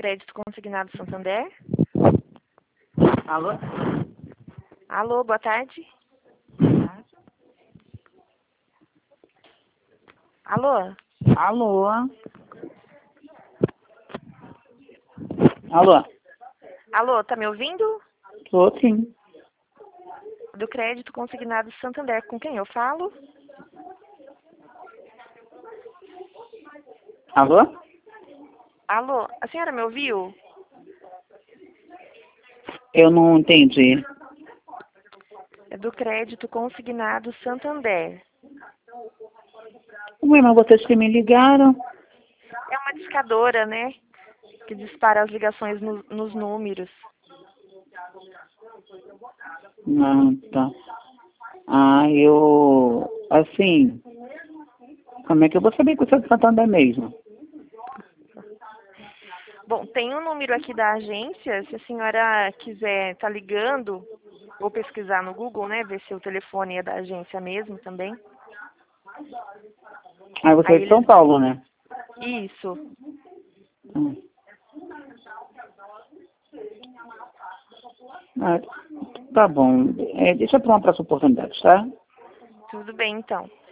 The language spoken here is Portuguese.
Crédito Consignado Santander. Alô? Alô, boa tarde. Alô? Alô? Alô? Alô, tá me ouvindo? Tô sim. Do Crédito Consignado Santander, com quem eu falo? Alô? Alô, a senhora me ouviu? Eu não entendi. É do Crédito Consignado Santander. Ué, mas vocês que me ligaram? É uma discadora, né? Que dispara as ligações nos números. Ah, tá. Ah, assim, como é que eu vou saber que eu sou de Santander mesmo? Bom, tem um número aqui da agência, se a senhora quiser tá ligando, ou pesquisar no Google, né? Ver se o telefone é da agência mesmo também. Ah, você é Aí de São Paulo, né? Isso. Hum. Ah, tá bom. Deixa para uma próxima oportunidade, tá? Tudo bem, então.